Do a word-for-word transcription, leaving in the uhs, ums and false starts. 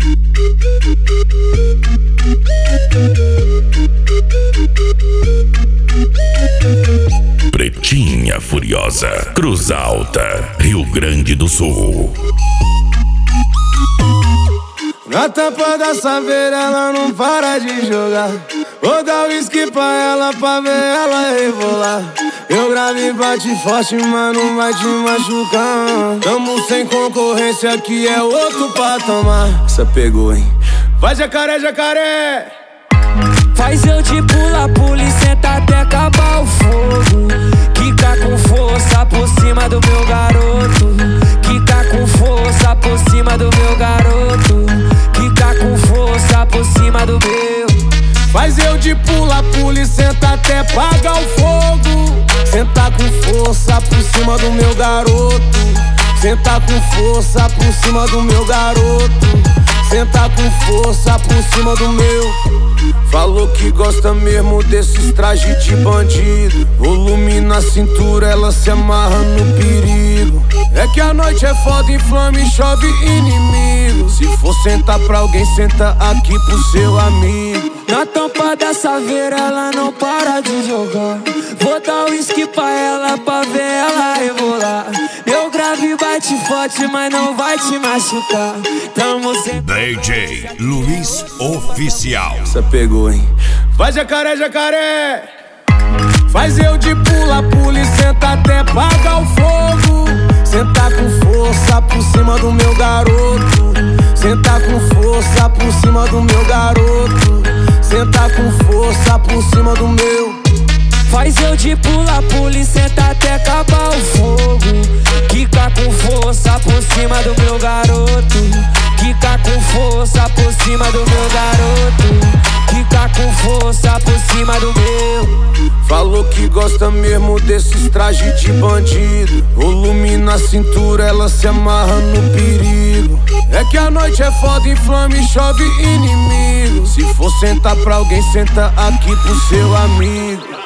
Pretinha Furiosa, Cruz Alta, Rio Grande do Sul. Na tampa da saveira ela não para de jogar. Vou dar uísque pra ela pra ver ela rebolar. Eu grave e bate forte, mas não vai te machucar. Tamo sem concorrência, aqui é outro patamar. Essa pegou, hein? Vai jacaré, jacaré! Faz eu de pula, pula e senta até acabar o fogo. Quica com força por cima do meu garoto. Quica com força por cima do meu garoto. Quica com força por cima do meu. Faz eu de pula, pula e senta até apagar o fogo. Senta com força por cima do meu garoto. Senta com força por cima do meu garoto. Senta com força por cima do meu. Falou que gosta mesmo desses trajes de bandido. Volume na cintura, ela se amarra no perigo. É que a noite é foda, inflama e chove inimigo. Se for sentar pra alguém, senta aqui pro seu amigo. Na tampa da saveira ela não para de jogar. Vou dar uísque pra ela pra ver ela rebolar. Meu grave bate forte, mas não vai te machucar. Tamo sem... D J Luiz Oficial. Essa pegou, hein? Vai jacaré, jacaré! Faz eu de pula, pula e senta até apagar o fogo. Senta com força por cima do meu garoto. Senta com força por cima do meu garoto. Senta com força por cima do meu. Faz eu de pula, pula e senta até acabar o fogo. Quica com força por cima do meu garoto. Quica com força por cima do meu garoto. Quica com força por cima do meu. Falou que gosta mesmo desses trajes de bandido. Volume na cintura, ela se amarra no perigo. É que a noite é foda, inflama e chove inimigo. Se for sentar pra alguém, senta aqui pro seu amigo.